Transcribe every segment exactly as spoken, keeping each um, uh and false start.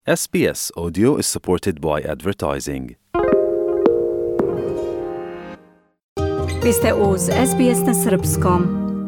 S B S Audio is supported by advertising. Vi ste uz S B S na srpskom.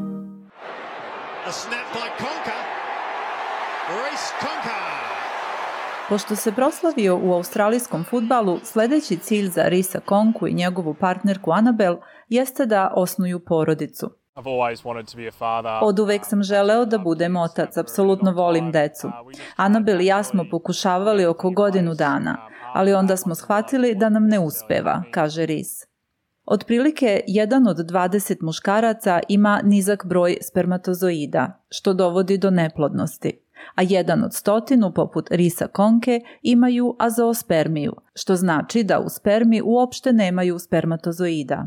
A snap by Conker. Reece Conker. Pošto se proslavio u australijskom fudbalu, sljedeći cilj za Reecea Conku i njegovu partnerku Annabel jeste da osnuju porodicu. Od uvek sam želeo da budem otac, apsolutno volim decu. Annabel i ja smo pokušavali oko godinu dana, ali onda smo shvatili da nam ne uspeva, kaže Reece. Otprilike jedan od dvadeset muškaraca ima nizak broj spermatozoida, što dovodi do neplodnosti, a jedan od stotinu, poput Reecea Conke, imaju azoospermiju, što znači da u spermi uopšte nemaju spermatozoida.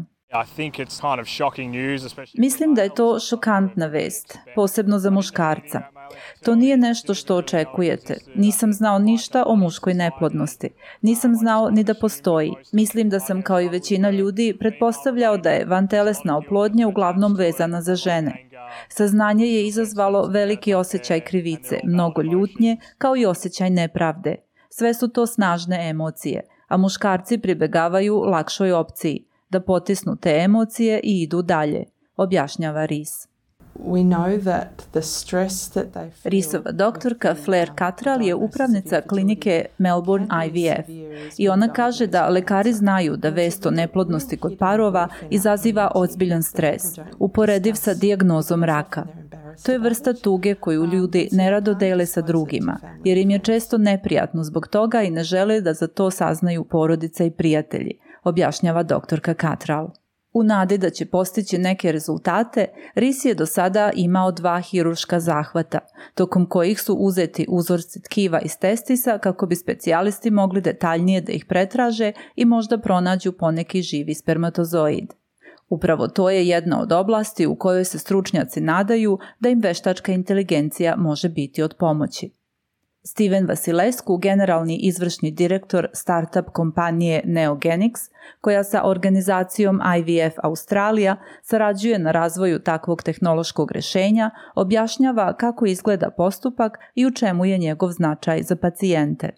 Mislim da je to šokantna vest, posebno za muškarca. To nije nešto što očekujete. Nisam znao ništa o muškoj neplodnosti. Nisam znao ni da postoji. Mislim da sam, kao i većina ljudi, pretpostavljao da je vantelesna oplodnja uglavnom vezana za žene. Saznanje je izazvalo veliki osjećaj krivice, mnogo ljutnje, kao i osjećaj nepravde. Sve su to snažne emocije, a muškarci pribegavaju lakšoj opciji, da potisnu te emocije i idu dalje, objašnjava Reece. Reeceova doktorka Flair Cattrall je upravnica klinike Melbourne I V F i ona kaže da lekari znaju da vest o neplodnosti kod parova izaziva ozbiljan stres, uporediv sa dijagnozom raka. To je vrsta tuge koju ljudi nerado dele sa drugima, jer im je često neprijatno zbog toga i ne žele da za to saznaju porodica i prijatelji, objašnjava doktorka Cattrall. U nadi da će postići neke rezultate, Reece je do sada imao dva hirurška zahvata, tokom kojih su uzeti uzorci tkiva iz testisa kako bi specijalisti mogli detaljnije da ih pretraže i možda pronađu poneki živi spermatozoid. Upravo to je jedna od oblasti u kojoj se stručnjaci nadaju da im veštačka inteligencija može biti od pomoći. Steven Vasilescu, generalni izvršni direktor startup kompanije Neogenix, koja sa organizacijom I V F Australija sarađuje na razvoju takvog tehnološkog rješenja, objašnjava kako izgleda postupak i u čemu je njegov značaj za pacijente.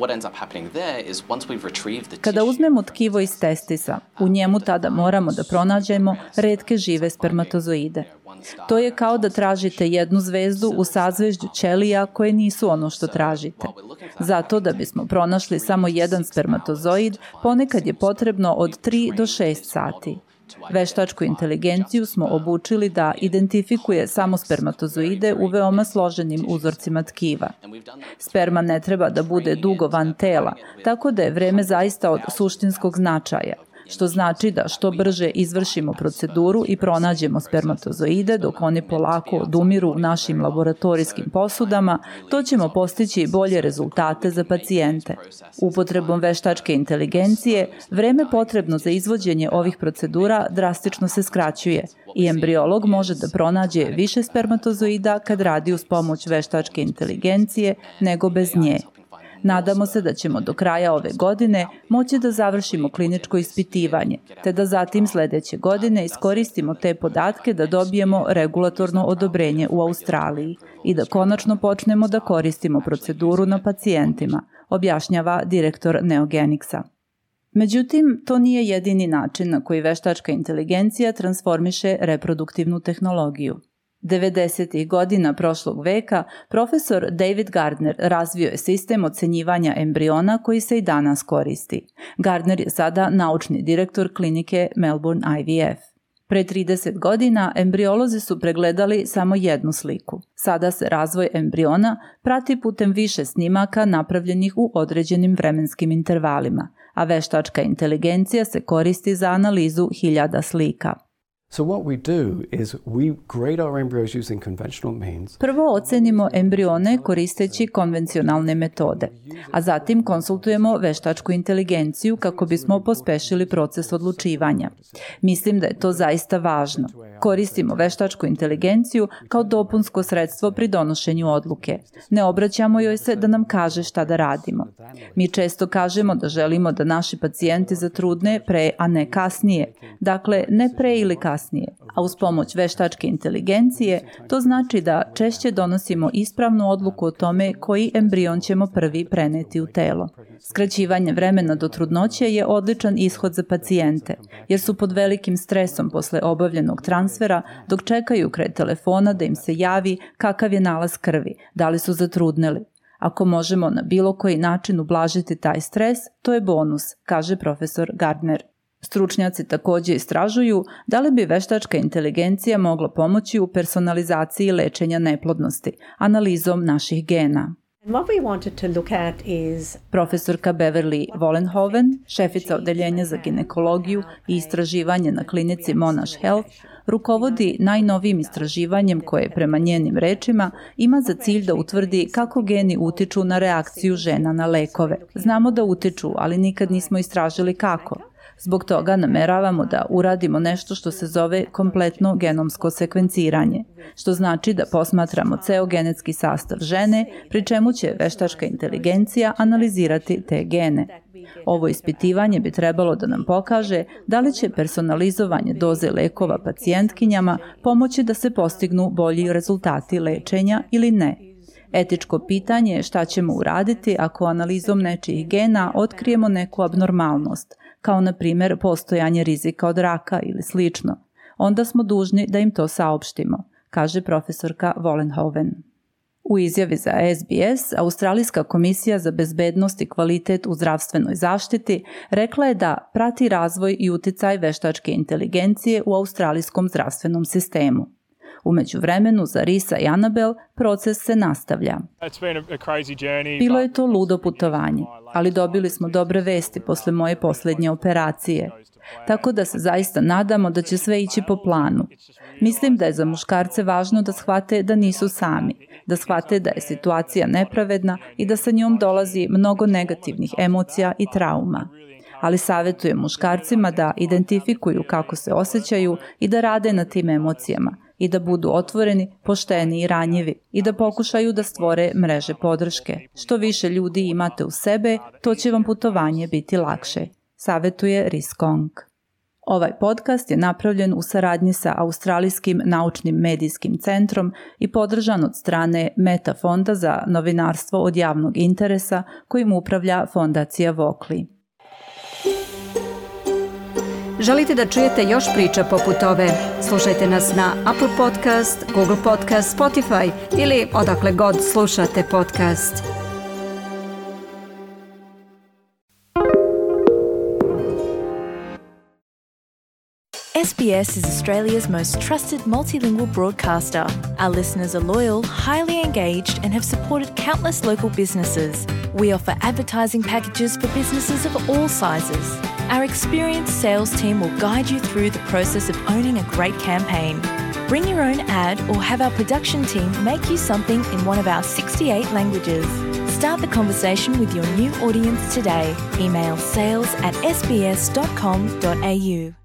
Kada uzmemo tkivo iz testisa, u njemu tada moramo da pronađemo retke žive spermatozoide. To je kao da tražite jednu zvezdu u sazvežđu ćelija koje nisu ono što tražite. Zato da bismo pronašli samo jedan spermatozoid, ponekad je potrebno od tri do šest sati. Veštačku inteligenciju smo obučili da identifikuje samo spermatozoide u veoma složenim uzorcima tkiva. Sperma ne treba da bude dugo van tela, tako da je vreme zaista od suštinskog značaja, što znači da što brže izvršimo proceduru i pronađemo spermatozoide dok oni polako odumiru u našim laboratorijskim posudama, to ćemo postići bolje rezultate za pacijente. Upotrebom veštačke inteligencije, vreme potrebno za izvođenje ovih procedura drastično se skraćuje i embriolog može da pronađe više spermatozoida kad radi uz pomoć veštačke inteligencije nego bez nje. Nadamo se da ćemo do kraja ove godine moći da završimo kliničko ispitivanje, te da zatim sljedeće godine iskoristimo te podatke da dobijemo regulatorno odobrenje u Australiji i da konačno počnemo da koristimo proceduru na pacijentima, objašnjava direktor Neogenixa. Međutim, to nije jedini način na koji veštačka inteligencija transformiše reproduktivnu tehnologiju. devedesetih godina prošlog veka profesor David Gardner razvio je sistem ocenjivanja embriona koji se i danas koristi. Gardner je sada naučni direktor klinike Melbourne I V F. Pre trideset godina embriolozi su pregledali samo jednu sliku. Sada se razvoj embriona prati putem više snimaka napravljenih u određenim vremenskim intervalima, a veštačka inteligencija se koristi za analizu hiljada slika. So what we do is we grade our embryos using conventional means. Prvo ocenimo embrione koristeći konvencionalne metode, a zatim konsultujemo veštačku inteligenciju kako bismo pospešili proces odlučivanja. Mislim da je to zaista važno. Koristimo veštačku inteligenciju kao dopunsko sredstvo pri donošenju odluke. Ne obraćamo joj se da nam kaže šta da radimo. Mi često kažemo da želimo da naši pacijenti zatrudne pre, a ne kasnije. Dakle, ne pre ili kasnije. A uz pomoć veštačke inteligencije, to znači da češće donosimo ispravnu odluku o tome koji embrion ćemo prvi preneti u telo. Skraćivanje vremena do trudnoće je odličan ishod za pacijente, jer su pod velikim stresom posle obavljenog transfera dok čekaju kraj telefona da im se javi kakav je nalaz krvi, da li su zatrudneli. Ako možemo na bilo koji način ublažiti taj stres, to je bonus, kaže profesor Gardner. Stručnjaci također istražuju da li bi veštačka inteligencija mogla pomoći u personalizaciji lečenja neplodnosti, analizom naših gena. What we wanted to look at is Profesorka Beverly Vollenhoven, šefica odeljenja za ginekologiju i istraživanje na klinici Monash Health, rukovodi najnovijim istraživanjem koje, prema njenim rečima, ima za cilj da utvrdi kako geni utiču na reakciju žena na lekove. Znamo da utiču, ali nikad nismo istražili kako. Zbog toga nameravamo da uradimo nešto što se zove kompletno genomsko sekvenciranje, što znači da posmatramo ceo genetski sastav žene, pri čemu će veštačka inteligencija analizirati te gene. Ovo ispitivanje bi trebalo da nam pokaže da li će personalizovanje doze lekova pacijentkinjama pomoći da se postignu bolji rezultati lečenja ili ne. Etičko pitanje je šta ćemo uraditi ako analizom nečijih gena otkrijemo neku abnormalnost, kao na primjer postojanje rizika od raka ili slično. Onda smo dužni da im to saopštimo, kaže profesorka Vollenhoven. U izjavi za S B S, Australijska komisija za bezbednost i kvalitet u zdravstvenoj zaštiti rekla je da prati razvoj i uticaj veštačke inteligencije u australijskom zdravstvenom sistemu. U međuvremenu, za Risa i Annabel proces se nastavlja. Bilo je to ludo putovanje, ali dobili smo dobre vesti posle moje posljednje operacije. Tako da se zaista nadamo da će sve ići po planu. Mislim da je za muškarce važno da shvate da nisu sami, da shvate da je situacija nepravedna i da sa njom dolazi mnogo negativnih emocija i trauma. Ali savjetujem muškarcima da identifikuju kako se osjećaju i da rade na tim emocijama, i da budu otvoreni, pošteni i ranjivi i da pokušaju da stvore mreže podrške. Što više ljudi imate u sebe, to će vam putovanje biti lakše, savjetuje Rhys Kong. Ovaj podcast je napravljen u saradnji sa Australijskim naučnim medijskim centrom i podržan od strane Meta fonda za novinarstvo od javnog interesa kojim upravlja fondacija Vokli. Želite da čujete još priča poput ove? Slušajte nas na Apple Podcast, Google Podcast, Spotify ili odakle god slušate podcast. S B S is Australia's most trusted multilingual broadcaster. Our listeners are loyal, highly engaged, and have supported countless local businesses. We offer advertising packages for businesses of all sizes. Our experienced sales team will guide you through the process of owning a great campaign. Bring your own ad or have our production team make you something in one of our sixty-eight languages. Start the conversation with your new audience today. Email sales at s b s dot com dot a u.